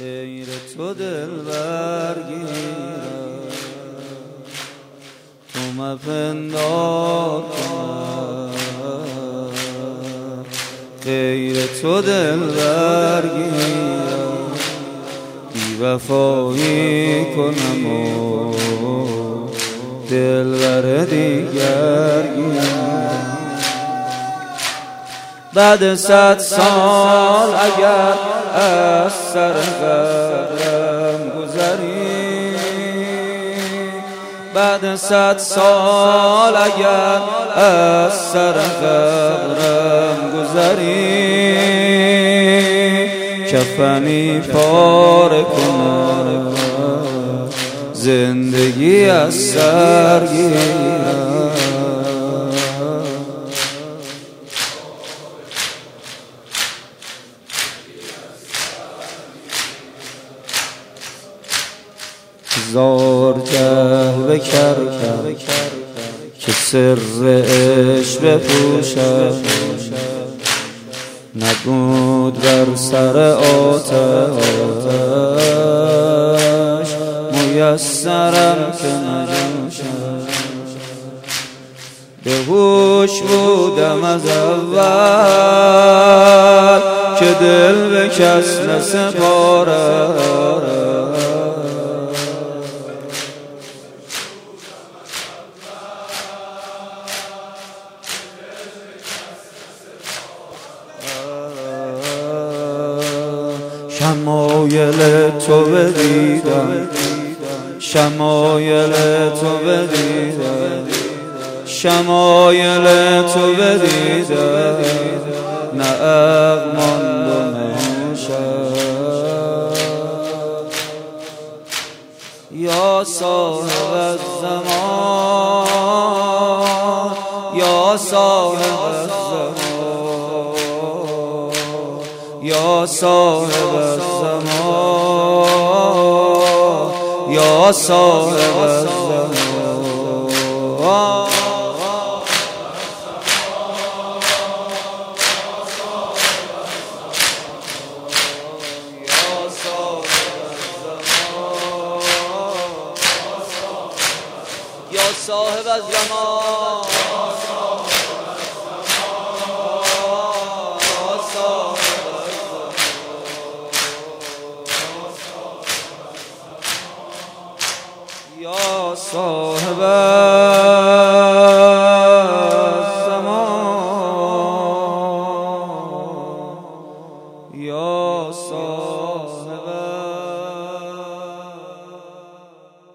غیر تو دل برگیرم، تو مپندار کنم غیر تو دل برگیرم، بی وفایی کنم و دل بر دیگر گیرم. بعد 100 سال اگر از سر قبرم گذری، بعد 100 سال اگر از سر قبرم گذری، کفنی پاره کنم زندگی از سر گیرم. هزار جلوه کردم که سر عشق بپوشم، نبود بر سر آتش میسرم که نجوشم. به هوش بودم از اول که دل به کس نسپارم، شمایل تو بدیدم، شمایل تو بدیدم، شمایل تو بدیدم، نه عقل ماند و نه شب. یا صاحب الزمان، یا صاحب الزمان، یا صاحب الزمان، یا صاحب الزمان. یا صاحب الزمان، یا صاحب الزمان، یا صاحب